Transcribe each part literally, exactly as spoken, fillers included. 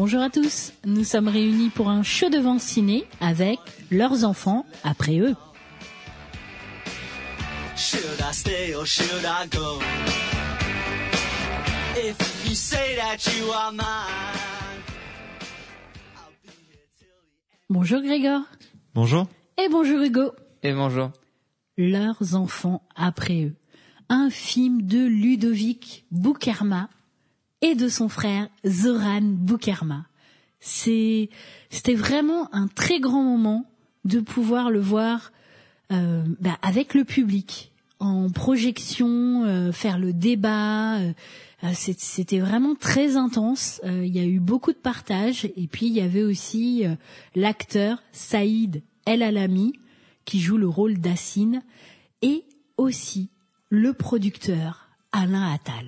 Bonjour à tous, nous sommes réunis pour un show devant ciné avec leurs enfants après eux. Should I stay or should I go? If you say that you are mine. Bonjour Grégor. Bonjour. Et bonjour Hugo. Et bonjour. Leurs enfants après eux. Un film de Ludovic Boukerma et de son frère Zoran Boukerma. C'est, c'était vraiment un très grand moment de pouvoir le voir euh, bah, avec le public, en projection, euh, faire le débat. Euh, c'était vraiment très intense. Euh, il y a eu beaucoup de partage. Et puis, il y avait aussi euh, l'acteur Saïd El Alami qui joue le rôle d'Assine et aussi le producteur Alain Attal.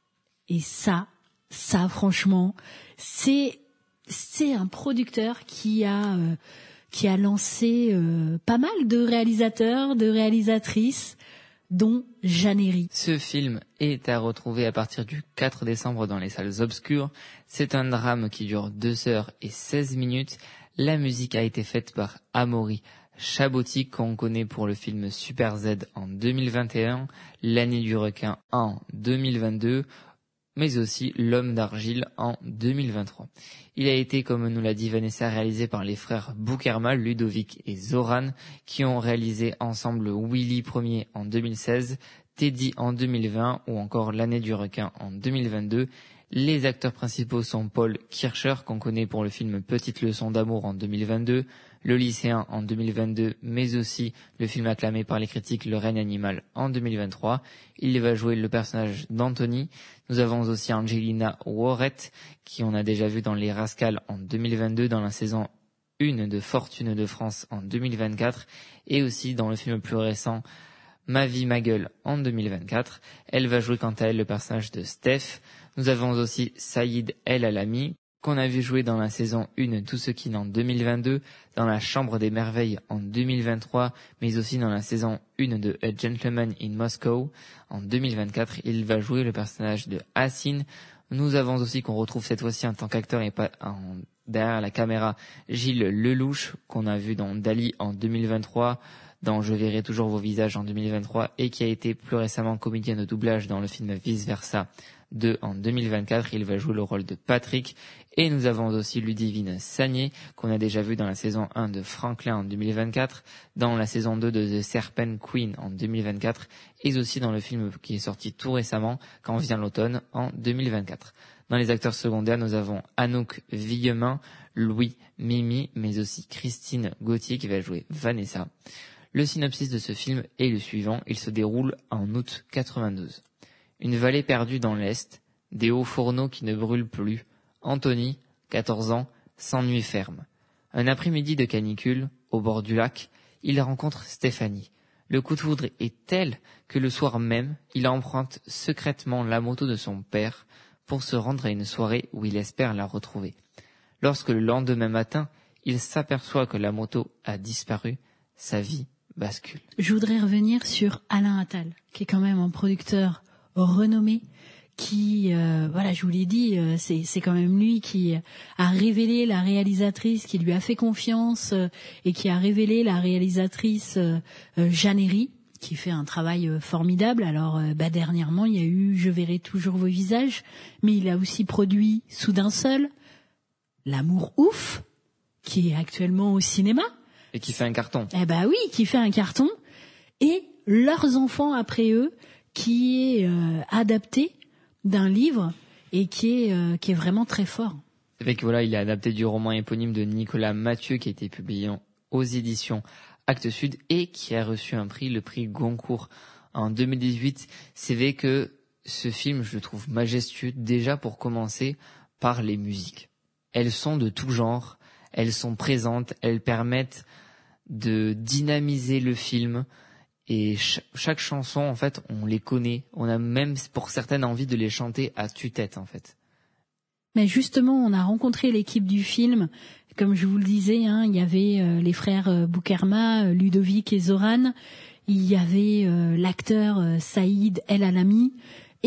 Et ça, ça franchement, c'est c'est un producteur qui a euh, qui a lancé euh, pas mal de réalisateurs, de réalisatrices, dont Jeannery. Ce film est à retrouver à partir du quatre décembre dans les salles obscures. C'est un drame qui dure deux heures et seize minutes. La musique a été faite par Amaury Chaboty, qu'on connaît pour le film Super Z en deux mille vingt et un, L'année du requin en deux mille vingt-deux, mais aussi L'homme d'argile en deux mille vingt-trois. Il a été, comme nous l'a dit Vanessa, réalisé par les frères Boukerma, Ludovic et Zoran, qui ont réalisé ensemble Willy Premier en deux mille seize, Teddy en deux mille vingt ou encore L'année du requin en deux mille vingt-deux. Les acteurs principaux sont Paul Kircher, qu'on connaît pour le film Petite leçon d'amour en deux mille vingt-deux, Le lycéen en deux mille vingt-deux, mais aussi le film acclamé par les critiques Le règne animal en deux mille vingt-trois. Il va jouer le personnage d'Anthony. Nous avons aussi Angelina Warrett, qui on a déjà vu dans Les Rascals en deux mille vingt-deux, dans la saison un de Fortune de France en deux mille vingt-quatre, et aussi dans le film plus récent Ma vie, ma gueule en deux mille vingt-quatre. Elle va jouer quant à elle le personnage de Steph. Nous avons aussi Saïd El Alami, qu'on a vu jouer dans la saison un Tout ce qui en deux mille vingt-deux, dans La Chambre des Merveilles en deux mille vingt-trois, mais aussi dans la saison un de A Gentleman in Moscow en deux mille vingt-quatre. Il va jouer le personnage de Hassine. Nous avons aussi, qu'on retrouve cette fois-ci en tant qu'acteur et pas en, derrière la caméra, Gilles Lelouch, qu'on a vu dans Dali en deux mille vingt-trois, dans Je verrai toujours vos visages en deux mille vingt-trois, et qui a été plus récemment comédien de doublage dans le film Vice Versa deux en deux mille vingt-quatre. Il va jouer le rôle de Patrick. Et nous avons aussi Ludivine Sagné, qu'on a déjà vu dans la saison un de Franklin en deux mille vingt-quatre, dans la saison deux de The Serpent Queen en deux mille vingt-quatre, et aussi dans le film qui est sorti tout récemment, Quand vient l'automne, en deux mille vingt-quatre. Dans les acteurs secondaires, nous avons Anouk Villemin, Louis Mimi, mais aussi Christine Gauthier qui va jouer Vanessa. Le synopsis de ce film est le suivant. Il se déroule en août quatre-vingt-douze. Une vallée perdue dans l'Est, des hauts fourneaux qui ne brûlent plus. Anthony, quatorze ans, s'ennuie ferme. Un après-midi de canicule, au bord du lac, il rencontre Stéphanie. Le coup de foudre est tel que le soir même, il emprunte secrètement la moto de son père pour se rendre à une soirée où il espère la retrouver. Lorsque le lendemain matin, il s'aperçoit que la moto a disparu, sa vie bascule. Je voudrais revenir sur Alain Attal, qui est quand même un producteur renommé, qui, euh, voilà, je vous l'ai dit, euh, c'est, c'est quand même lui qui a révélé la réalisatrice, qui lui a fait confiance euh, et qui a révélé la réalisatrice euh, euh, Jeannery, qui fait un travail euh, formidable. Alors, euh, bah, dernièrement, il y a eu Je verrai toujours vos visages, mais il a aussi produit Soudain seul, L'amour ouf, qui est actuellement au cinéma. Et qui fait un carton. Eh ben oui, qui fait un carton. Et Leurs enfants après eux, qui est euh, adapté d'un livre et qui est euh, qui est vraiment très fort. C'est vrai que voilà, il est adapté du roman éponyme de Nicolas Mathieu qui a été publié aux éditions Actes Sud et qui a reçu un prix, le prix Goncourt en deux mille dix-huit. C'est vrai que ce film, je le trouve majestueux déjà pour commencer par les musiques. Elles sont de tout genre, elles sont présentes, elles permettent de dynamiser le film. Et ch- chaque chanson, en fait, on les connaît. On a même, pour certaines, envie de les chanter à tue-tête, en fait. Mais justement, on a rencontré l'équipe du film. Comme je vous le disais, hein, il y avait euh, les frères euh, Boukerma, euh, Ludovic et Zoran. Il y avait euh, l'acteur euh, Saïd El Alami. Et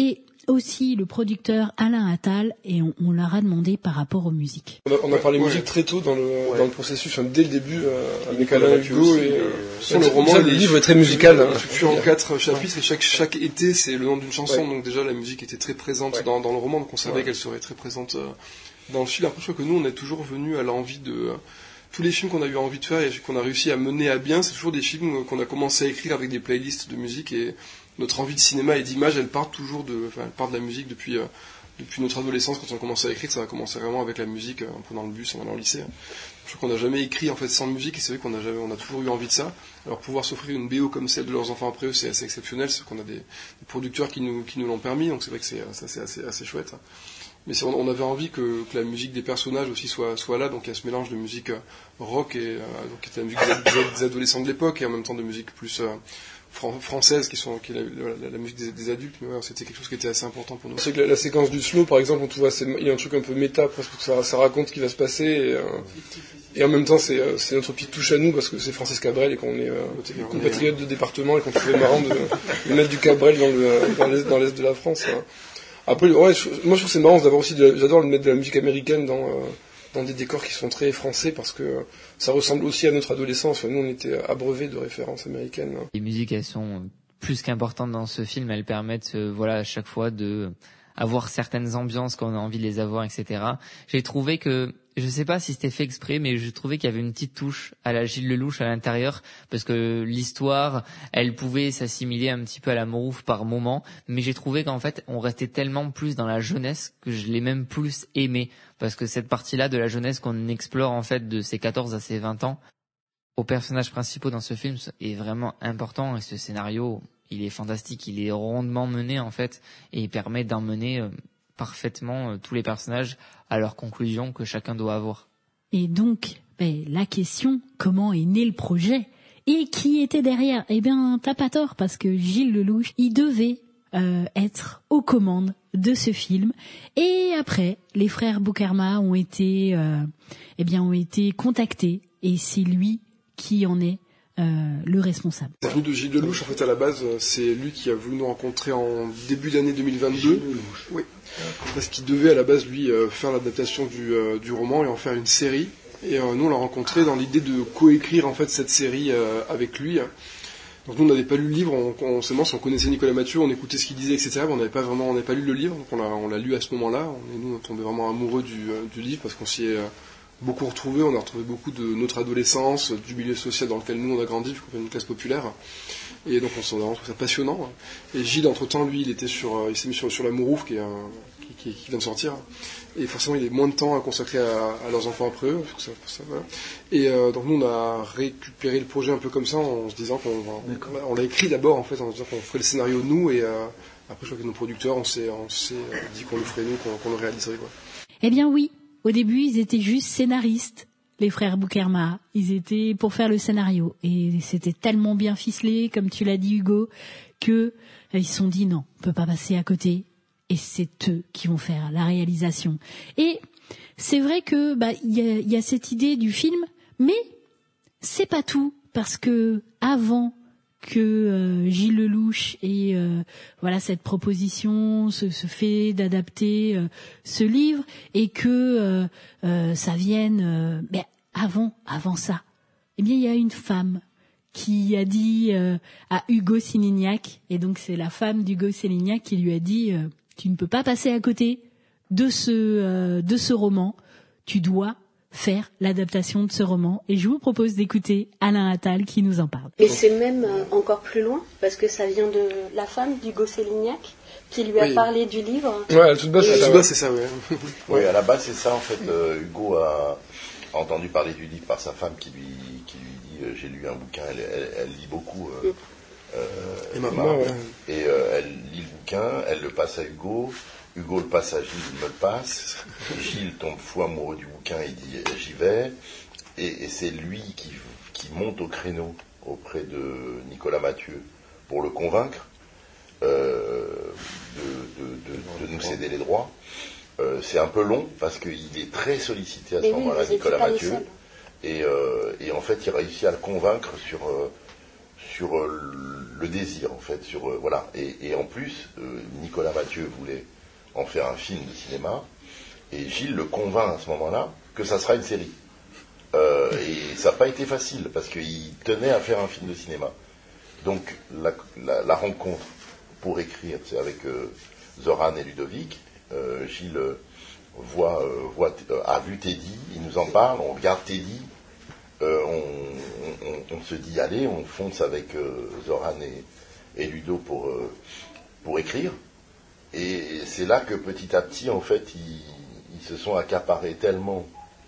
aussi le producteur Alain Attal et on, on leur a demandé par rapport aux musiques. On a, on a parlé ouais. musique très tôt dans le, ouais. dans le processus, enfin, dès le début, euh, avec Alain Hugo. Et, et, sur le roman, le livre est très musical. Hein, structuré en quatre chapitres et chaque, chaque été, c'est le nom d'une chanson. Ouais. Donc déjà, la musique était très présente ouais. dans, dans le roman, donc on savait ouais. qu'elle serait très présente euh, dans le film. Après, je crois que nous, on est toujours venu à l'envie de... Euh, tous les films qu'on a eu envie de faire et qu'on a réussi à mener à bien, c'est toujours des films qu'on a commencé à écrire avec des playlists de musique et notre envie de cinéma et d'image, elle part toujours de, enfin, elle part de la musique depuis, euh, depuis notre adolescence. Quand on a commencé à écrire, ça a commencé vraiment avec la musique, en prenant le bus, en allant au lycée. Je crois qu'on n'a jamais écrit en fait sans musique et c'est vrai qu'on a jamais, on a toujours eu envie de ça. Alors pouvoir s'offrir une B O comme celle de Leurs enfants après eux, c'est assez exceptionnel. C'est qu'on a des, des producteurs qui nous, qui nous l'ont permis, donc c'est vrai que c'est, ça, c'est assez, assez chouette. Mais c'est, on avait envie que, que la musique des personnages aussi soit, soit là, donc il y a ce mélange de musique euh, rock et euh, donc qui était la musique des, des adolescents de l'époque et en même temps de musique plus euh, fran- française qui sont qui est la, la, la musique des, des adultes. Mais ouais, c'était quelque chose qui était assez important pour nous. C'est que la, la séquence du slow, par exemple, on trouve assez, il y a un truc un peu méta presque, que ça, ça raconte ce qui va se passer et, euh, et en même temps c'est, euh, c'est notre petite touche à nous parce que c'est Francis Cabrel et qu'on est euh, compatriote de département et qu'on trouvait marrant de, de mettre du Cabrel dans, le, dans, l'est, dans l'est de la France. Hein. Après, ouais, je, moi je trouve que c'est marrant d'avoir aussi, de, j'adore mettre de la musique américaine dans, euh, dans des décors qui sont très français parce que euh, ça ressemble aussi à notre adolescence. Enfin, nous on était abreuvés de références américaines. Hein. Les musiques, elles sont plus qu'importantes dans ce film, elles permettent, euh, voilà, à chaque fois de avoir certaines ambiances quand on a envie de les avoir, et cetera. J'ai trouvé que, je sais pas si c'était fait exprès, mais je trouvais qu'il y avait une petite touche à la Gilles Lelouch à l'intérieur, parce que l'histoire, elle pouvait s'assimiler un petit peu à la Mourouf par moment, mais j'ai trouvé qu'en fait, on restait tellement plus dans la jeunesse que je l'ai même plus aimé, parce que cette partie-là de la jeunesse qu'on explore en fait de ses quatorze à ses vingt ans, aux personnages principaux dans ce film est vraiment important, et ce scénario, il est fantastique, il est rondement mené en fait, et il permet d'emmener euh, parfaitement euh, tous les personnages à leur conclusion que chacun doit avoir. Et donc, ben, la question, comment est né le projet et qui était derrière? Eh bien, t'as pas tort, parce que Gilles Lelouch, il devait euh, être aux commandes de ce film. Et après, les frères Boukherma ont été, euh, eh bien, ont été contactés, et c'est lui qui en est Euh, le responsable. C'est venu de Gilles Lelouch, en fait, à la base, c'est lui qui a voulu nous rencontrer en début d'année deux mille vingt-deux. Oui. Parce qu'il devait, à la base, lui, euh, faire l'adaptation du, euh, du roman et en faire une série. Et euh, nous, on l'a rencontré dans l'idée de coécrire, en fait, cette série euh, avec lui. Donc nous, on n'avait pas lu le livre, on, on, seulement, si on connaissait Nicolas Mathieu, on écoutait ce qu'il disait, et cetera. Mais on n'avait pas vraiment, on n'avait pas lu le livre, donc on l'a, on l'a lu à ce moment-là. On, et nous, on tombait vraiment amoureux du, euh, du livre parce qu'on s'y est... Euh, beaucoup retrouvé, on a retrouvé beaucoup de notre adolescence, du milieu social dans lequel nous on a grandi, vu qu'on fait une classe populaire. Et donc on s'en a vraiment trouvé ça passionnant. Et Gilles, entre-temps, lui, il était sur, il s'est mis sur, sur la Mourouf, qui, est un, qui, qui, qui vient de sortir. Et forcément, il a moins de temps à consacrer à, à leurs enfants après eux. Ça, ça, voilà. Et euh, donc nous, on a récupéré le projet un peu comme ça, en se disant qu'on on, on l'a écrit d'abord, en fait, en se disant qu'on ferait le scénario nous, et euh, après, je crois que nos producteurs, on s'est, on s'est dit qu'on le ferait nous, qu'on, qu'on le réaliserait, quoi. Eh bien oui. Au début, ils étaient juste scénaristes, les frères Boukherma. Ils étaient pour faire le scénario. Et c'était tellement bien ficelé, comme tu l'as dit, Hugo, que ils se sont dit non, on peut pas passer à côté. Et c'est eux qui vont faire la réalisation. Et c'est vrai que bah il y a, y a cette idée du film, mais c'est pas tout, parce que avant que euh, Gilles Lelouch ait euh, voilà cette proposition, ce, ce fait d'adapter euh, ce livre, et que euh, euh, ça vienne euh, ben avant avant ça, eh bien il y a une femme qui a dit euh, à Hugo Sélignac, et donc c'est la femme d'Hugo Sélignac qui lui a dit euh, tu ne peux pas passer à côté de ce euh, de ce roman, tu dois faire l'adaptation de ce roman, et je vous propose d'écouter Alain Attal qui nous en parle. Mais c'est même euh, encore plus loin, parce que ça vient de la femme d'Hugo Sélignac qui lui a oui. parlé du livre. Ouais, à toute base, c'est, ça, ouais. c'est ça, ouais. Oui, à la base, c'est ça, en fait. Euh, Hugo a, a entendu parler du livre par sa femme qui lui, qui lui dit euh, j'ai lu un bouquin, elle, elle, elle lit beaucoup. Euh, euh, et maman, ouais. Et euh, elle lit le bouquin, elle le passe à Hugo. Hugo le passe à Gilles, il me le passe. Gilles tombe fou amoureux du bouquin, il dit j'y vais. Et, et c'est lui qui, qui monte au créneau auprès de Nicolas Mathieu pour le convaincre euh, de, de, de, de nous céder les droits. Euh, c'est un peu long parce qu'il est très sollicité à ce Mais moment-là, oui, Nicolas Mathieu. Et, euh, et en fait, il réussit à le convaincre sur, euh, sur euh, le désir en fait sur euh, voilà et, et en plus euh, Nicolas Mathieu voulait en faire un film de cinéma et Gilles le convainc à ce moment-là que ça sera une série euh, et ça n'a pas été facile parce qu'il tenait à faire un film de cinéma. Donc la, la, la rencontre pour écrire, c'est avec euh, Zoran et Ludovic. Euh, Gilles euh, voit, euh, voit euh, a vu Teddy, il nous en parle, on regarde Teddy, euh, on, on, on se dit allez, on fonce avec euh, Zoran et, et Ludo pour, euh, pour écrire. Et c'est là que petit à petit, en fait, ils, ils se sont accaparés tellement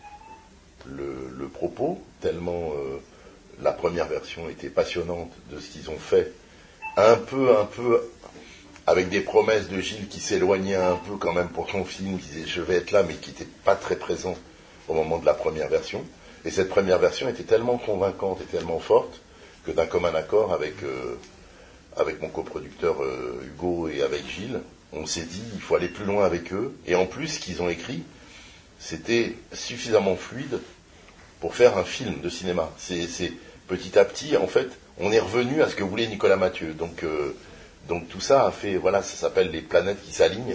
le, le propos, tellement euh, la première version était passionnante de ce qu'ils ont fait, un peu, un peu, avec des promesses de Gilles qui s'éloignaient un peu quand même pour son film, qui disait je vais être là, mais qui n'était pas très présent au moment de la première version. Et cette première version était tellement convaincante et tellement forte que d'un commun accord avec, euh, avec mon coproducteur euh, Hugo et avec Gilles, on s'est dit il faut aller plus loin avec eux. Et en plus, ce qu'ils ont écrit, c'était suffisamment fluide pour faire un film de cinéma. C'est, c'est petit à petit, en fait, on est revenu à ce que voulait Nicolas Mathieu. Donc, euh, donc tout ça a fait, voilà, ça s'appelle les planètes qui s'alignent.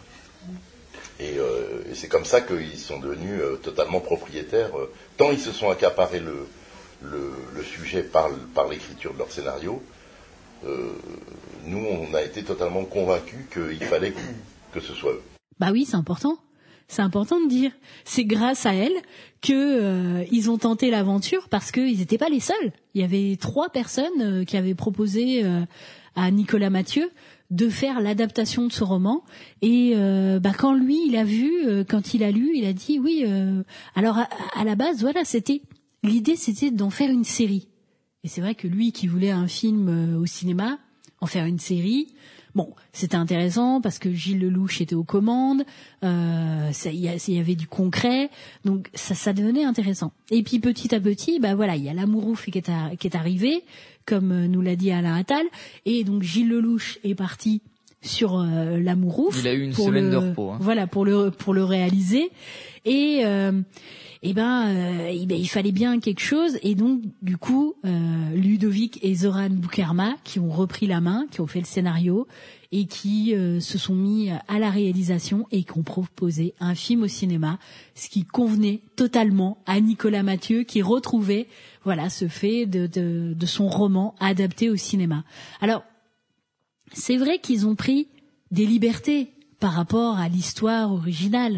Et, euh, et c'est comme ça qu'ils sont devenus euh, totalement propriétaires. Euh, tant ils se sont accaparés le, le, le sujet par, par l'écriture de leur scénario, euh, nous, on a été totalement convaincus qu'il fallait que, que ce soit eux. Bah oui, c'est important. C'est important de dire. C'est grâce à elle que euh, ils ont tenté l'aventure parce qu'ils n'étaient pas les seuls. Il y avait trois personnes euh, qui avaient proposé euh, à Nicolas Mathieu de faire l'adaptation de ce roman. Et euh, bah quand lui, il a vu, euh, quand il a lu, il a dit oui. Euh, alors à, à la base, voilà, c'était l'idée, c'était d'en faire une série. Et c'est vrai que lui, qui voulait un film euh, au cinéma, en faire une série. Bon, c'était intéressant parce que Gilles Lelouch était aux commandes, euh, ça, il, y a, il y avait du concret, donc ça, ça devenait intéressant. Et puis petit à petit, bah voilà, il y a l'amour ouf qui est, à, qui est arrivé, comme nous l'a dit Alain Attal, et donc Gilles Lelouch est parti sur euh, l'amour ouf. Il a eu une semaine le, de repos. Hein. Voilà, pour le pour le réaliser, et euh, et ben, euh, et ben il fallait bien quelque chose, et donc du coup euh, Ludovic et Zoran Boukerma qui ont repris la main, qui ont fait le scénario et qui euh, se sont mis à la réalisation et qui ont proposé un film au cinéma, ce qui convenait totalement à Nicolas Mathieu qui retrouvait voilà ce fait de de, de son roman adapté au cinéma. Alors c'est vrai qu'ils ont pris des libertés par rapport à l'histoire originale.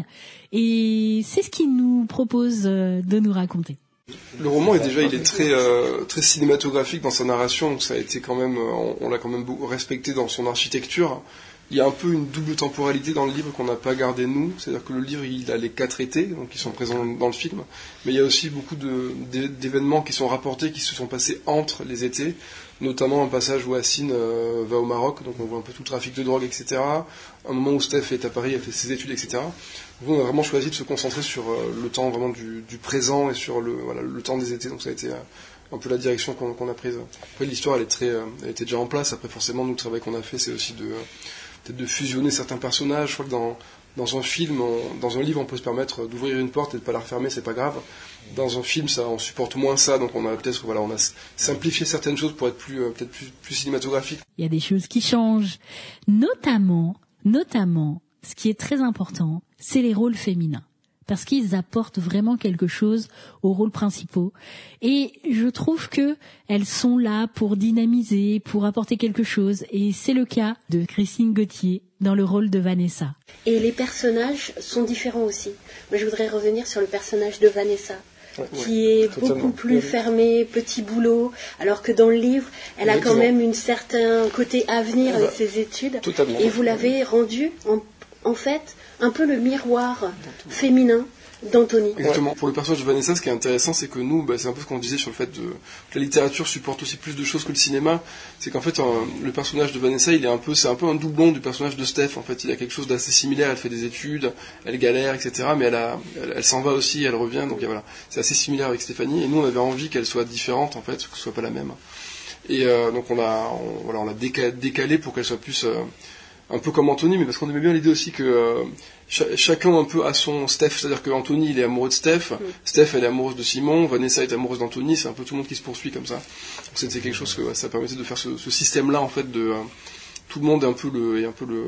Et c'est ce qu'il nous propose de nous raconter. Le roman est déjà, il est très euh, très cinématographique dans sa narration, donc ça a été quand même, on, on l'a quand même beaucoup respecté dans son architecture. Il y a un peu une double temporalité dans le livre qu'on n'a pas gardé nous, c'est-à-dire que le livre il a les quatre étés, donc qui sont présents dans le film, mais il y a aussi beaucoup de, d'événements qui sont rapportés, qui se sont passés entre les étés, notamment un passage où Hassine euh, va au Maroc, donc on voit un peu tout le trafic de drogue, et cetera. Un moment où Steph est à Paris, elle fait ses études, et cetera. Donc on a vraiment choisi de se concentrer sur euh, le temps vraiment du, du présent et sur le, voilà, le temps des étés, donc ça a été euh, un peu la direction qu'on, qu'on a prise. Après l'histoire elle est très, euh, elle était déjà en place, après forcément nous le travail qu'on a fait c'est aussi de, euh, peut-être de fusionner certains personnages. Je crois que dans, dans un film, on, dans un livre on peut se permettre d'ouvrir une porte et de pas la refermer, c'est pas grave. Dans un film, ça, on supporte moins ça, donc on a peut-être, voilà, on a simplifié certaines choses pour être plus, euh, peut-être plus, plus cinématographique. Il y a des choses qui changent, notamment, notamment, ce qui est très important, c'est les rôles féminins, parce qu'ils apportent vraiment quelque chose aux rôles principaux. Et je trouve que elles sont là pour dynamiser, pour apporter quelque chose. Et c'est le cas de Christine Gauthier dans le rôle de Vanessa. Et les personnages sont différents aussi. Moi, je voudrais revenir sur le personnage de Vanessa. Ouais, qui ouais, est totalement. Beaucoup plus fermée, petit boulot, alors que dans le livre, elle Exactement. A quand même un certain côté avenir avec bah, ses études. Totalement. Et vous l'avez rendu, en, en fait, un peu le miroir féminin d'Anthony. Exactement. Ouais. Pour le personnage de Vanessa, ce qui est intéressant, c'est que nous, bah, c'est un peu ce qu'on disait sur le fait de, que la littérature supporte aussi plus de choses que le cinéma. C'est qu'en fait, un, le personnage de Vanessa, il est un peu, c'est un peu un doublon du personnage de Steph. En fait, il a quelque chose d'assez similaire. Elle fait des études, elle galère, et cetera. Mais elle, a, elle, elle s'en va aussi, elle revient. Donc voilà, c'est assez similaire avec Stéphanie. Et nous, on avait envie qu'elle soit différente, en fait, que ce soit pas la même. Et euh, donc on l'a, on, voilà, on l'a décalé, décalé pour qu'elle soit plus. Euh, un peu comme Anthony, mais parce qu'on aimait bien l'idée aussi que euh, ch- chacun un peu a son Steph, c'est-à-dire que Anthony il est amoureux de Steph, mm. Steph elle est amoureuse de Simon, Vanessa est amoureuse d'Anthony, c'est un peu tout le monde qui se poursuit comme ça. Donc c'était quelque chose que ouais, ça permettait de faire ce, ce système-là en fait de euh, tout le monde est un peu le, est un peu le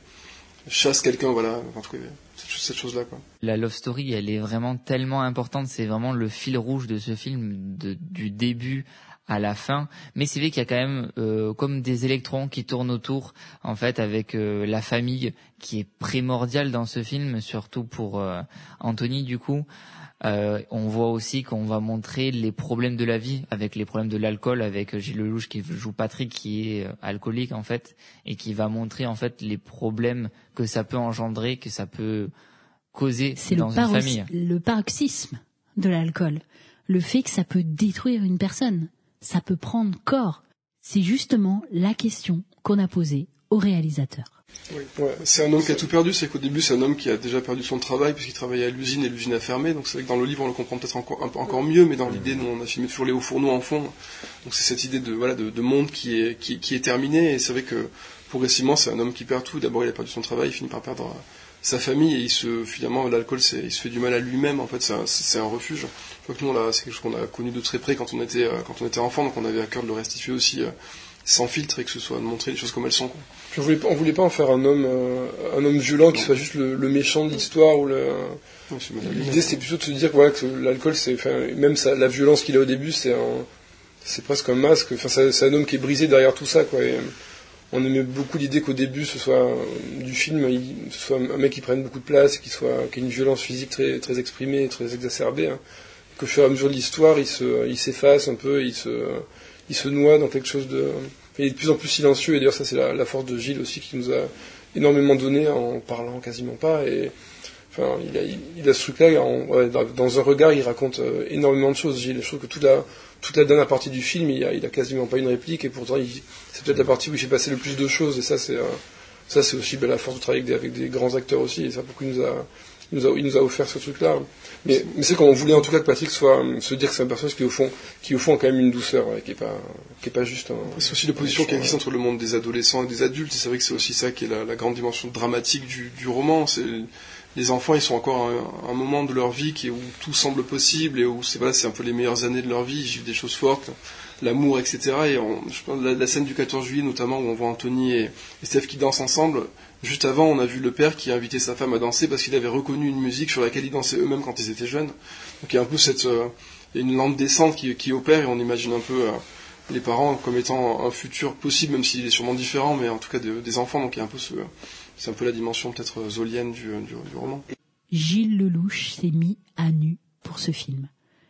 chasse quelqu'un, voilà, en tout cas cette, cette chose-là quoi. La love story elle est vraiment tellement importante, c'est vraiment le fil rouge de ce film de, du début à la fin, mais c'est vrai qu'il y a quand même euh, comme des électrons qui tournent autour en fait avec euh, la famille qui est primordiale dans ce film, surtout pour euh, Anthony du coup. Euh, on voit aussi qu'on va montrer les problèmes de la vie avec les problèmes de l'alcool avec Gilles Lelouch qui joue Patrick qui est euh, alcoolique en fait et qui va montrer en fait les problèmes que ça peut engendrer, que ça peut causer c'est dans le une paro- famille. Le paroxysme de l'alcool, le fait que ça peut détruire une personne. Ça peut prendre corps. C'est justement la question qu'on a posée au réalisateur. Oui, ouais. C'est un homme qui a tout perdu, c'est qu'au début c'est un homme qui a déjà perdu son travail puisqu'il travaillait à l'usine et l'usine a fermé, donc c'est vrai que dans le livre on le comprend peut-être encore, un, encore mieux, mais dans l'idée nous on a filmé toujours les hauts fourneaux en fond, donc c'est cette idée de, voilà, de, de monde qui est, qui, qui est terminée, et c'est vrai que progressivement c'est un homme qui perd tout. D'abord il a perdu son travail, il finit par perdre sa famille, et il se, finalement l'alcool c'est, il se fait du mal à lui-même, en fait c'est un, c'est un refuge. Je crois que nous là, c'est quelque chose qu'on a connu de très près quand on était, quand on était enfant, donc on avait à cœur de le restituer aussi sans filtre et que ce soit de montrer les choses comme elles sont quoi. On voulait, on voulait pas en faire un homme, euh, un homme violent qui soit juste le, le méchant de l'histoire ou le. Oui, l'idée c'était plutôt de se dire voilà, que l'alcool c'est, enfin, même ça, la violence qu'il a au début c'est un, c'est presque un masque. Enfin, c'est, c'est un homme qui est brisé derrière tout ça quoi. Et on aimait beaucoup l'idée qu'au début ce soit du film, il, ce soit un mec qui prenne beaucoup de place, qui soit, qui ait une violence physique très, très exprimée, très exacerbée. Hein. Qu'au fur et à mesure de l'histoire, il se, il s'efface un peu, il se, il se noie dans quelque chose de. Il est de plus en plus silencieux, et d'ailleurs ça c'est la, la force de Gilles aussi qui nous a énormément donné en parlant quasiment pas. Et enfin, il a, il, il a ce truc-là, en, ouais, dans, dans un regard, il raconte euh, énormément de choses. Gilles, je trouve que toute la, toute la dernière partie du film, il a, il a quasiment pas une réplique, et pourtant il, c'est peut-être la partie où il fait passer le plus de choses. Et ça c'est, euh, ça c'est aussi ben, la force de travailler avec des, avec des grands acteurs aussi. Et ça beaucoup il nous a, il nous a, il nous a offert ce truc-là. Mais, mais c'est qu'on voulait en tout cas que Patrick soit, se dire que c'est un personnage qui au fond, qui au fond a quand même une douceur, ouais, qui est pas, qui est pas juste un. C'est aussi l'opposition qui existe entre le monde des adolescents et des adultes. Et c'est vrai que c'est aussi ça qui est la, la grande dimension dramatique du, du roman. C'est, les enfants, ils sont encore à un, un moment de leur vie qui est, où tout semble possible et où c'est, voilà, c'est un peu les meilleures années de leur vie. Ils vivent des choses fortes, l'amour, et cetera. Et on, je pense la, la scène du quatorze juillet notamment où on voit Anthony et, et Steph qui dansent ensemble. Juste avant, on a vu le père qui a invité sa femme à danser parce qu'il avait reconnu une musique sur laquelle ils dansaient eux-mêmes quand ils étaient jeunes. Donc il y a un peu cette, euh, une lente descente qui, qui opère, et on imagine un peu euh, les parents comme étant un futur possible, même s'il est sûrement différent, mais en tout cas de, des enfants. Donc il y a un peu ce, c'est un peu la dimension peut-être zolienne du, du, du roman. Gilles Lelouch s'est mis à nu pour ce film.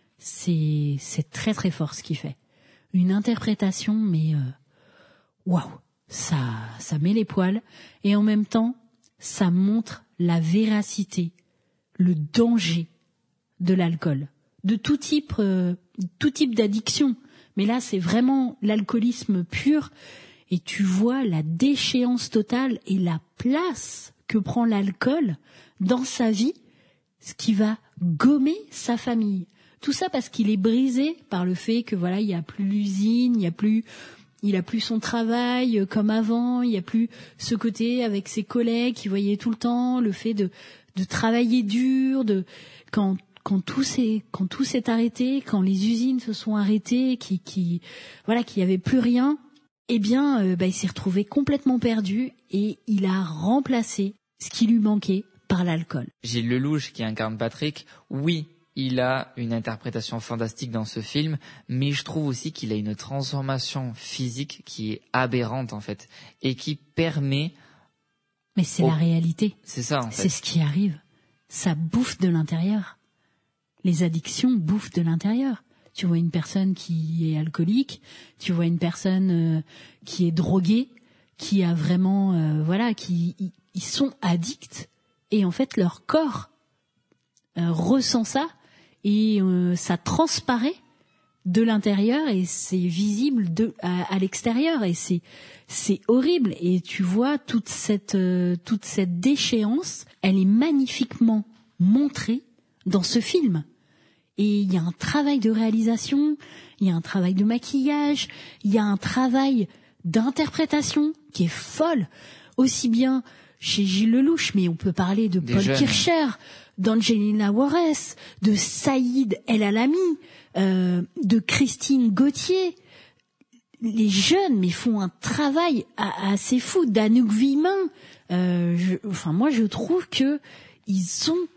C'est, c'est très très fort ce qu'il fait. Une interprétation, mais waouh. Wow. Ça, ça met les poils, et en même temps, ça montre la véracité, le danger de l'alcool, de tout type, euh, tout type d'addiction. Mais là, c'est vraiment l'alcoolisme pur, et tu vois la déchéance totale et la place que prend l'alcool dans sa vie, ce qui va gommer sa famille. Tout ça parce qu'il est brisé par le fait que voilà, il y a plus l'usine, il y a plus Il a plus son travail comme avant, il y a plus ce côté avec ses collègues qui voyaient tout le temps, le fait de, de travailler dur, de, quand, quand tout s'est, quand tout s'est arrêté, quand les usines se sont arrêtées, qui, qui, voilà, qu'il y avait plus rien, eh bien, euh, bah, il s'est retrouvé complètement perdu, et il a remplacé ce qui lui manquait par l'alcool. Gilles Lelouch qui incarne Patrick, oui, il a une interprétation fantastique dans ce film, mais je trouve aussi qu'il a une transformation physique qui est aberrante en fait, et qui permet... Mais c'est oh, la réalité. C'est ça en fait. C'est ce qui arrive. Ça bouffe de l'intérieur. Les addictions bouffent de l'intérieur. Tu vois une personne qui est alcoolique, tu vois une personne euh, qui est droguée, qui a vraiment... Euh, voilà, qui ils sont addicts, et en fait leur corps euh, ressent ça, et euh, ça transparaît de l'intérieur, et c'est visible de à, à l'extérieur, et c'est c'est horrible. Et tu vois toute cette euh, toute cette déchéance, elle est magnifiquement montrée dans ce film. Et il y a un travail de réalisation, il y a un travail de maquillage, il y a un travail d'interprétation qui est folle. aussi bien chez Gilles Lellouche, mais on peut parler de Des Paul jeunes. Kircher, d'Angelina Juarez, de Saïd El Alami, euh, de Christine Gauthier. Les jeunes, mais font un travail assez fou. d'Anouk Villemin. Euh, je, enfin, moi, je trouve que ils ont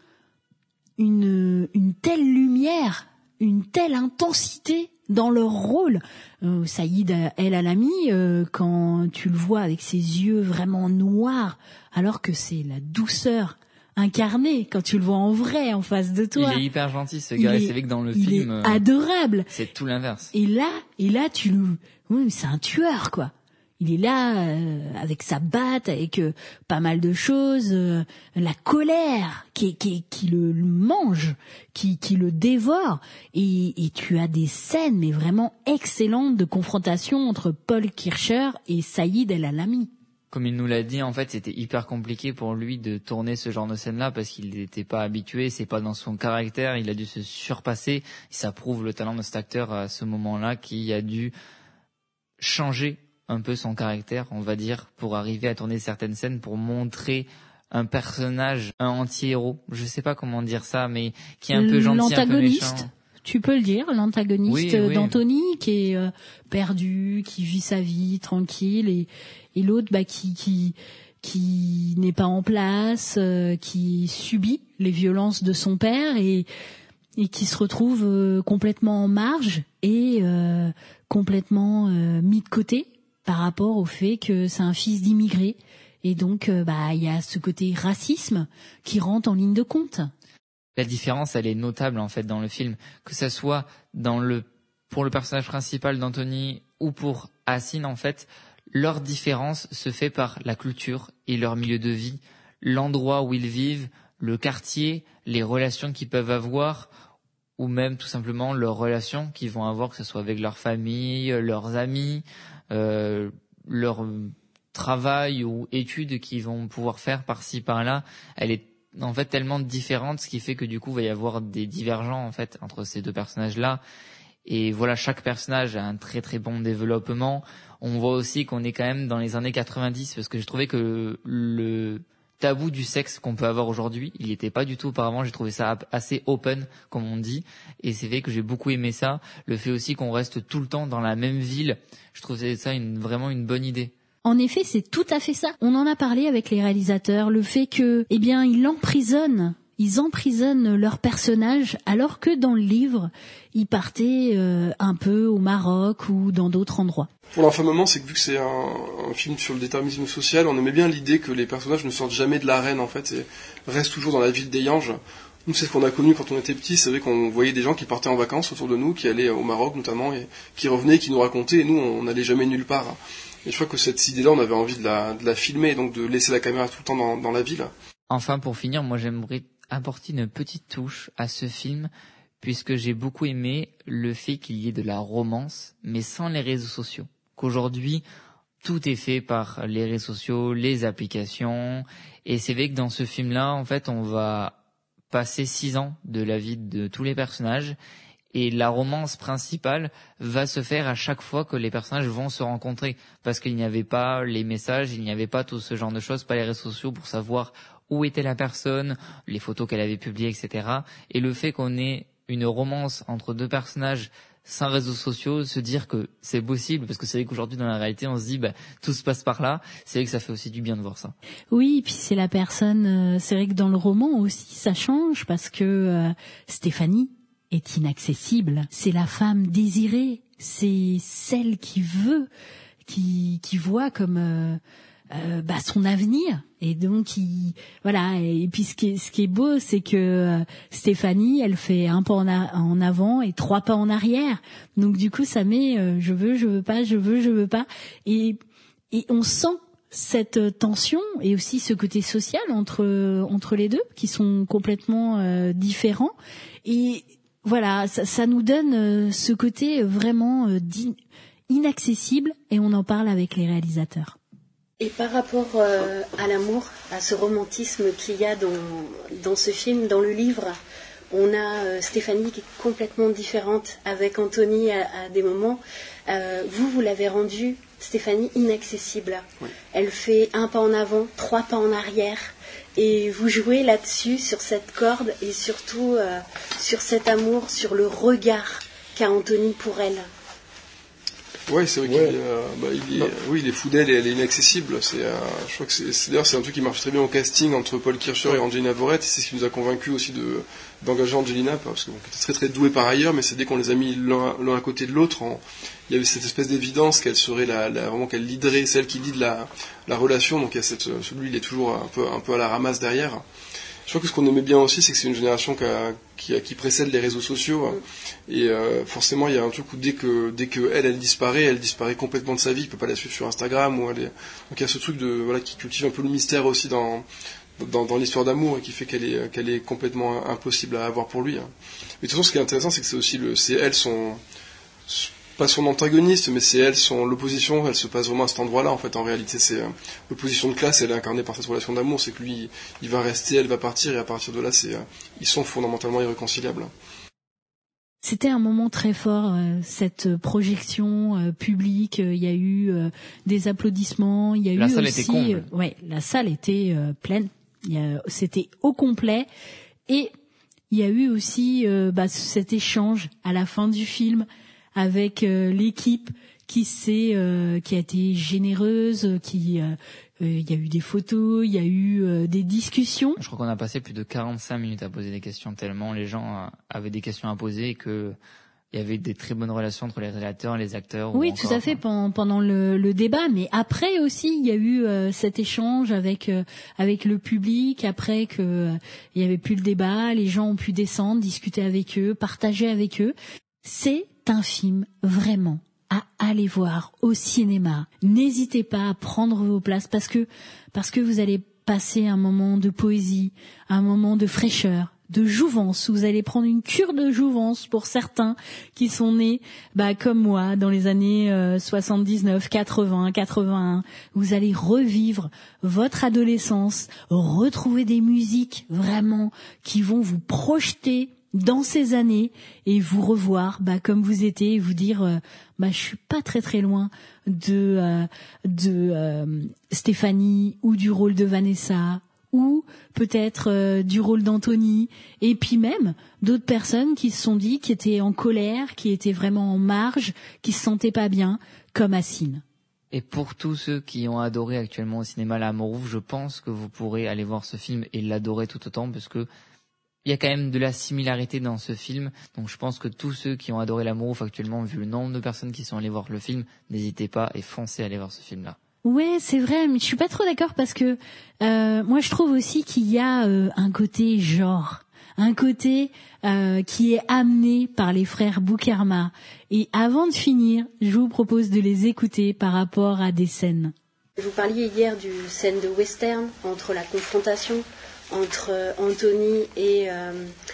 une, une telle lumière, une telle intensité dans leur rôle. Euh, Saïd El Alami, euh, quand tu le vois avec ses yeux vraiment noirs, alors que c'est la douceur incarnée quand tu le vois en vrai en face de toi. Il est hyper gentil ce gars, Il et c'est vrai que dans le il film, est adorable. c'est tout l'inverse. Et là, et là, tu le, oui, c'est un tueur, quoi. Il est là euh, avec sa batte, avec euh, pas mal de choses, euh, la colère qui, qui, qui le, le mange, qui, qui le dévore. Et, et tu as des scènes, mais vraiment excellentes, de confrontation entre Paul Kircher et Saïd El Alami. Comme il nous l'a dit, en fait, c'était hyper compliqué pour lui de tourner ce genre de scène-là parce qu'il n'était pas habitué, c'est pas dans son caractère, il a dû se surpasser. Ça prouve le talent de cet acteur à ce moment-là qui a dû changer un peu son caractère, on va dire, pour arriver à tourner certaines scènes, pour montrer un personnage, un anti-héros. Je sais pas comment dire ça, mais qui est un peu gentil, un peu méchant. Tu peux le dire, l'antagoniste oui, oui. d'Anthony, qui est euh, perdu, qui vit sa vie tranquille, et, et l'autre, bah, qui, qui, qui n'est pas en place, euh, qui subit les violences de son père et, et qui se retrouve euh, complètement en marge et euh, complètement euh, mis de côté par rapport au fait que c'est un fils d'immigrés. Et donc, euh, bah, il y a ce côté racisme qui rentre en ligne de compte. La différence, elle est notable en fait dans le film, que ça soit dans le pour le personnage principal d'Anthony ou pour Hassine, en fait, leur différence se fait par la culture et leur milieu de vie, l'endroit où ils vivent, le quartier, les relations qu'ils peuvent avoir, ou même tout simplement leurs relations qu'ils vont avoir, que ce soit avec leur famille, leurs amis, euh, leur travail ou études qu'ils vont pouvoir faire par-ci par-là. Elle est en fait tellement différente, ce qui fait que du coup il va y avoir des divergences en fait entre ces deux personnages là. Et voilà, chaque personnage a un très très bon développement. On voit aussi qu'on est quand même dans les années quatre-vingt-dix, parce que j'ai trouvé que le tabou du sexe qu'on peut avoir aujourd'hui, il n'y était pas du tout auparavant. J'ai trouvé ça assez open, comme on dit, et c'est vrai que j'ai beaucoup aimé ça. Le fait aussi qu'on reste tout le temps dans la même ville, je trouvais ça une, vraiment une bonne idée. En effet, c'est tout à fait ça. On en a parlé avec les réalisateurs, le fait que, eh bien, ils emprisonnent, ils emprisonnent leurs personnages, alors que dans le livre, ils partaient euh, un peu au Maroc ou dans d'autres endroits. Pour l'infamement, c'est que vu que c'est un, un film sur le déterminisme social, on aimait bien l'idée que les personnages ne sortent jamais de l'arène, en fait, et restent toujours dans la ville d'Eyange. Nous, c'est ce qu'on a connu quand on était petits, c'est vrai qu'on voyait des gens qui partaient en vacances autour de nous, qui allaient au Maroc notamment, et qui revenaient, qui nous racontaient, et nous, on n'allait jamais nulle part. Et je crois que cette idée-là, on avait envie de la, de la filmer, et donc de laisser la caméra tout le temps dans, dans la ville. Enfin, pour finir, moi j'aimerais apporter une petite touche à ce film, puisque j'ai beaucoup aimé le fait qu'il y ait de la romance, mais sans les réseaux sociaux. Qu'aujourd'hui, tout est fait par les réseaux sociaux, les applications, et c'est vrai que dans ce film-là, en fait, on va passer six ans de la vie de tous les personnages, et la romance principale va se faire à chaque fois que les personnages vont se rencontrer, parce qu'il n'y avait pas les messages, il n'y avait pas tout ce genre de choses, pas les réseaux sociaux pour savoir où était la personne, les photos qu'elle avait publiées, et cetera. Et le fait qu'on ait une romance entre deux personnages sans réseaux sociaux, se dire que c'est possible, parce que c'est vrai qu'aujourd'hui dans la réalité on se dit bah tout se passe par là, c'est vrai que ça fait aussi du bien de voir ça. Oui, et puis c'est la personne, euh, c'est vrai que dans le roman aussi ça change, parce que euh, Stéphanie est inaccessible. C'est la femme désirée, c'est celle qui veut, qui qui voit comme euh, euh, bah son avenir, et donc il voilà. Et puis ce qui est, ce qui est beau, c'est que euh, Stéphanie, elle fait un pas en, a, en avant et trois pas en arrière. Donc du coup, ça met euh, je veux, je veux pas, je veux, je veux pas, et et on sent cette tension et aussi ce côté social entre entre les deux qui sont complètement euh, différents. Et voilà, ça, ça nous donne ce côté vraiment inaccessible, et on en parle avec les réalisateurs. Et par rapport euh, à l'amour, à ce romantisme qu'il y a dans, dans ce film, dans le livre, on a euh, Stéphanie qui est complètement différente avec Anthony à, à des moments. Euh, vous, vous l'avez rendu Stéphanie inaccessible. Oui. Elle fait un pas en avant, trois pas en arrière. Et vous jouez là-dessus, sur cette corde, et surtout euh, sur cet amour, sur le regard qu'a Anthony pour elle. Ouais, c'est vrai ouais. qu'il est, euh, bah, il est, oui, il est fou d'elle et elle est inaccessible. C'est, euh, je crois que c'est, c'est, d'ailleurs, c'est un truc qui marche très bien au casting entre Paul Kircher ouais. et Angelina Voret. Et c'est ce qui nous a convaincu aussi de, d'engager Angelina, parce qu'elle était très très douée par ailleurs, mais c'est dès qu'on les a mis l'un, l'un à côté de l'autre, en, il y avait cette espèce d'évidence qu'elle serait la, la vraiment qu'elle leaderait, celle qui lead la, la relation. Donc il y a cette, celui, il est toujours un peu, un peu à la ramasse derrière. Je crois que ce qu'on aimait bien aussi, c'est que c'est une génération qui, a, qui, a, qui précède les réseaux sociaux. Hein. Et euh, forcément, il y a un truc où dès que, dès que elle, elle disparaît, elle disparaît complètement de sa vie. Il peut pas la suivre sur Instagram. Ou elle est... Donc il y a ce truc de voilà qui cultive un peu le mystère aussi dans dans, dans l'histoire d'amour et qui fait qu'elle est qu'elle est complètement impossible à avoir pour lui. Hein. Mais de toute façon, ce qui est intéressant, c'est que c'est aussi le, c'est elle son pas son antagoniste, mais c'est elle, son l'opposition, elle se passe vraiment à cet endroit-là. En fait, en réalité, c'est euh, l'opposition de classe, elle est incarnée par cette relation d'amour. C'est que lui, il va rester, elle va partir, et à partir de là, c'est, euh, ils sont fondamentalement irréconciliables. C'était un moment très fort, euh, cette projection euh, publique. Il y a eu euh, des applaudissements, il y a la eu salle aussi, était comble. Euh, ouais, la salle était euh, pleine. Il y a, c'était au complet, et il y a eu aussi euh, bah, cet échange à la fin du film avec euh, l'équipe qui s'est, euh, qui a été généreuse, qui, euh, euh, il y a eu des photos, il y a eu euh, des discussions. Je crois qu'on a passé plus de quarante-cinq minutes à poser des questions, tellement les gens euh, avaient des questions à poser et que il y avait des très bonnes relations entre les réalisateurs, les acteurs. Oui, ou tout encore, à fait, hein. pendant, pendant le, le débat, mais après aussi, il y a eu euh, cet échange avec euh, avec le public. Après que euh, il y avait plus le débat, les gens ont pu descendre, discuter avec eux, partager avec eux. C'est un film vraiment à aller voir au cinéma. N'hésitez pas à prendre vos places parce que parce que vous allez passer un moment de poésie, un moment de fraîcheur, de jouvence. Vous allez prendre une cure de jouvence pour certains qui sont nés bah comme moi dans les années euh, soixante-dix-neuf, quatre-vingts, quatre-vingt-un. Vous allez revivre votre adolescence, retrouver des musiques vraiment qui vont vous projeter dans ces années et vous revoir bah comme vous étiez et vous dire euh, bah je suis pas très très loin de euh, de euh, Stéphanie ou du rôle de Vanessa ou peut-être euh, du rôle d'Anthony, et puis même d'autres personnes qui se sont dit, qui étaient en colère, qui étaient vraiment en marge, qui se sentaient pas bien, comme Assine. Et pour tous ceux qui ont adoré actuellement au cinéma L'Amour ouf, je pense que vous pourrez aller voir ce film et l'adorer tout autant, parce que il y a quand même de la similarité dans ce film, donc je pense que tous ceux qui ont adoré L'Amour ouf actuellement, vu le nombre de personnes qui sont allées voir le film, n'hésitez pas et foncez à aller voir ce film-là. Ouais, c'est vrai, mais je suis pas trop d'accord parce que euh, moi je trouve aussi qu'il y a euh, un côté genre, un côté euh, qui est amené par les frères Boukerma. Et avant de finir, je vous propose de les écouter par rapport à des scènes. Vous parliez hier du scène de western entre la confrontation entre Anthony et euh,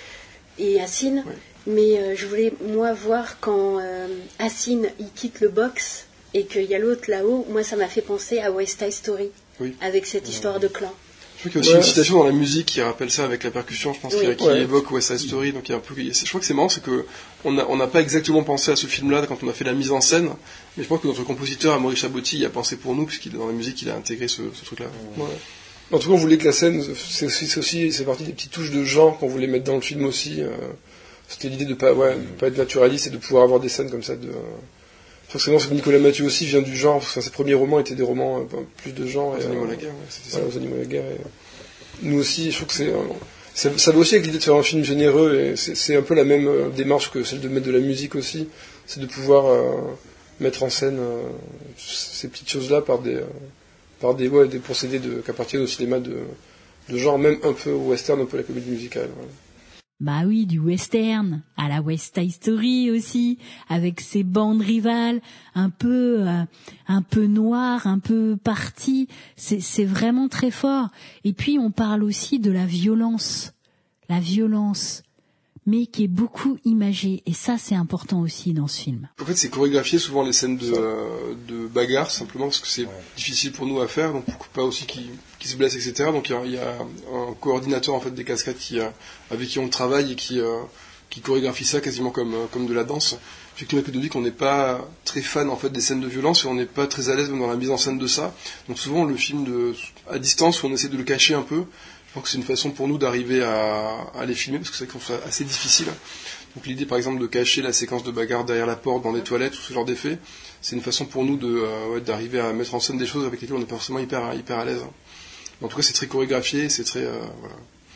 et Assine, oui. mais euh, je voulais moi voir quand euh, Assine il quitte le box et qu'il y a l'autre là-haut. Moi ça m'a fait penser à West Side Story, oui. Avec cette histoire de clan. Je crois qu'il y a aussi ouais. une citation dans la musique qui rappelle ça avec la percussion, je pense, oui. qui, qui ouais. évoque West Side Story. Donc il y a un peu, je crois que c'est marrant, c'est que on a, on n'a pas exactement pensé à ce film-là quand on a fait la mise en scène, mais je pense que notre compositeur, Amaury Chaboty, y a pensé pour nous, puisqu'il dans la musique, il a intégré ce, ce truc-là. Ouais. En tout cas, on voulait que la scène, c'est aussi, c'est aussi, c'est partie des petites touches de genre qu'on voulait mettre dans le film aussi. Euh, c'était l'idée de pas, ouais, de pas être naturaliste et de pouvoir avoir des scènes comme ça. De, euh, forcément, c'est que Nicolas Mathieu aussi vient du genre. Parce que ses premiers romans étaient des romans euh, plus de genre. Aux et, animaux euh, de la guerre, ouais, c'était ouais, ça. Aux animaux de la guerre. Et, nous aussi, je trouve que c'est, euh, ça, ça va aussi avec l'idée de faire un film généreux. Et c'est, c'est un peu la même euh, démarche que celle de mettre de la musique aussi. C'est de pouvoir euh, mettre en scène euh, ces petites choses-là par des, euh, par des, ouais, des procédés de, qui appartiennent au cinéma de de genre même un peu western, un peu la comédie musicale. Ouais. Bah oui, du western, à la West Side Story aussi, avec ses bandes rivales, un peu, euh, un peu noires, un peu parties. C'est, c'est vraiment très fort. Et puis on parle aussi de la violence, la violence, mais qui est beaucoup imagée. Et ça, c'est important aussi dans ce film. En fait, c'est chorégraphié souvent les scènes de, euh, de bagarre, simplement parce que c'est ouais. difficile pour nous à faire, donc pourquoi pas aussi qui qui se blessent, et cetera. Donc il y a, y a un coordinateur en fait des cascades qui, euh, avec qui on travaille et qui, euh, qui chorégraphie ça quasiment comme, comme de la danse. Effectivement, avec Ludovic, on n'est pas très fan en fait des scènes de violence et on n'est pas très à l'aise même dans la mise en scène de ça. Donc souvent, le film de, à distance, où on essaie de le cacher un peu. Je pense que c'est une façon pour nous d'arriver à, à les filmer, parce que c'est vrai qu'on soit assez difficile. Donc l'idée, par exemple, de cacher la séquence de bagarre derrière la porte, dans les toilettes, ou ce genre d'effet, c'est une façon pour nous de, euh, ouais, d'arriver à mettre en scène des choses avec lesquelles on n'est pas forcément hyper, hyper à l'aise. En tout cas, c'est très chorégraphié, c'est très... Euh, voilà.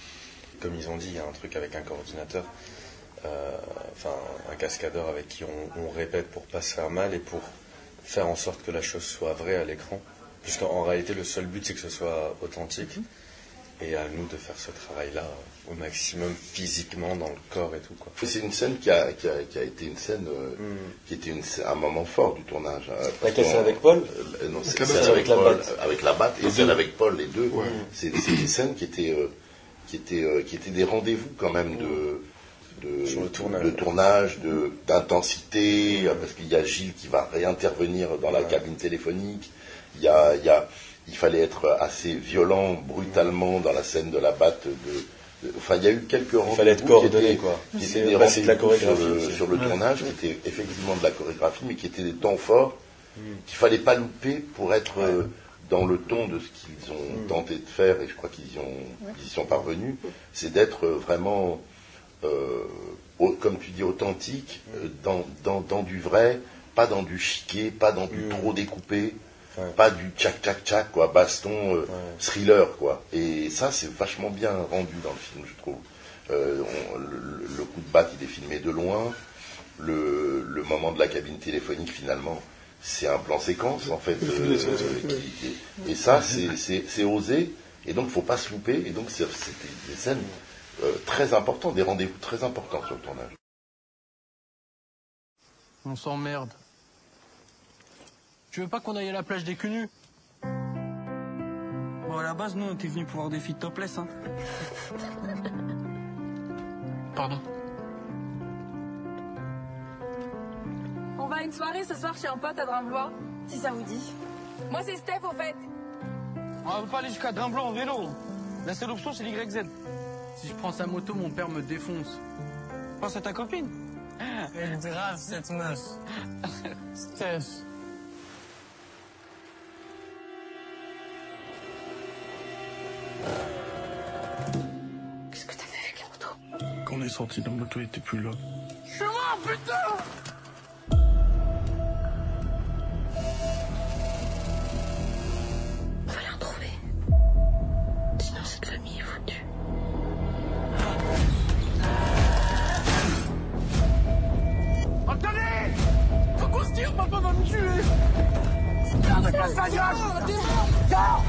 Comme ils ont dit, il y a un truc avec un coordinateur, euh, enfin un cascadeur avec qui on, on répète pour pas se faire mal et pour faire en sorte que la chose soit vraie à l'écran. Puisqu'en réalité, le seul but, c'est que ce soit authentique. Et à nous de faire ce travail-là au maximum physiquement dans le corps et tout, quoi. C'est une scène qui a, qui a, qui a été une scène euh, mm. qui était une, un moment fort du tournage. Laquelle c'est avec Paul euh, Non, c'est celle avec, avec la Paul, avec la batte et celle avec Paul, les deux. Ouais. C'est, c'est des scènes qui étaient, euh, qui étaient, euh, qui étaient des rendez-vous quand même de, de, Sur le tournage, de, tournage, de d'intensité, mm. parce qu'il y a Gilles qui va réintervenir dans la ouais. cabine téléphonique. Il y a, il y a Il fallait être assez violent, brutalement dans la scène de la batte. De, de, enfin, il y a eu quelques rendez-vous. Il fallait être coordonné, quoi. Qui étaient des rendez-vous sur le, sur le tournage, qui étaient effectivement de la chorégraphie, mais qui étaient des temps forts, mm. qu'il fallait pas louper pour être euh, dans le ton de ce qu'ils ont mm. tenté de faire, et je crois qu'ils y, ont, ouais. ils y sont parvenus. C'est d'être vraiment, euh, au, comme tu dis, authentique, euh, dans, dans, dans du vrai, pas dans du chiqué, pas dans du mm. trop découpé. Ouais. Pas du tchac tchac tchac quoi, baston, euh, ouais. thriller quoi. Et ça c'est vachement bien rendu dans le film, je trouve. Euh, on, le, le coup de batte il est filmé de loin. Le, le moment de la cabine téléphonique finalement, c'est un plan séquence en fait. Euh, qui, et, et ça c'est, c'est, c'est osé. Et donc faut pas se louper. Et donc c'est, c'était des scènes euh, très importantes, des rendez-vous très importants sur le tournage. On s'emmerde. Tu veux pas qu'on aille à la plage des cul-nus? Bon, à la base, nous, on était venus pour voir des filles topless, hein. Pardon. On va à une soirée ce soir chez un pote à Drimblois, si ça vous dit. Moi, c'est Steph, au fait. On va pas aller jusqu'à Drimblois en vélo. La seule option, c'est l'Y Z. Si je prends sa moto, mon père me défonce. Pense à ta copine. Elle est grave, cette meuf. Steph. Qu'est-ce que t'as fait avec la moto? Quand on est sorti, la moto était plus là. Je suis mort, putain! On va les retrouver. Sinon, cette famille est foutue. Attendez! Faut qu'on se tire, papa va me tuer! Putain, c'est pas ça, Sors!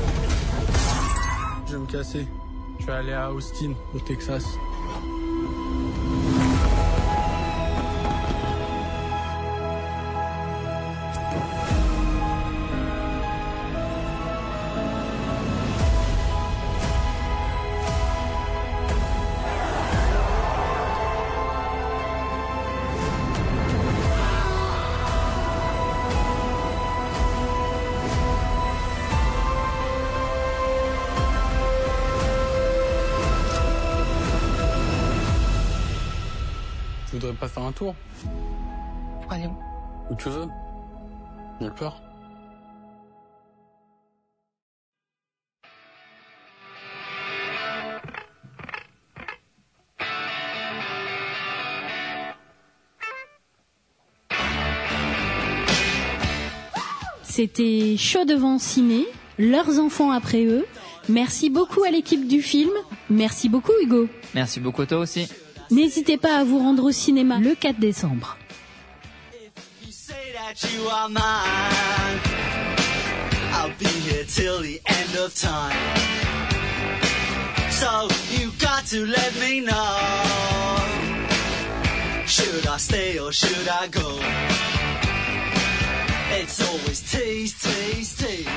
Je vais me casser. Je vais aller à Austin, au Texas. Tu voudrais pas faire un tour? Pour aller où? Où tu veux. Nulle part. C'était Chaud devant ciné, leurs enfants après eux. Merci beaucoup à l'équipe du film. Merci beaucoup Hugo. Merci beaucoup toi aussi. N'hésitez pas à vous rendre au cinéma le quatre décembre. I'll be here till the end of time. So you got to let me know. Should I stay or should I go? It's always tease, tease, tease.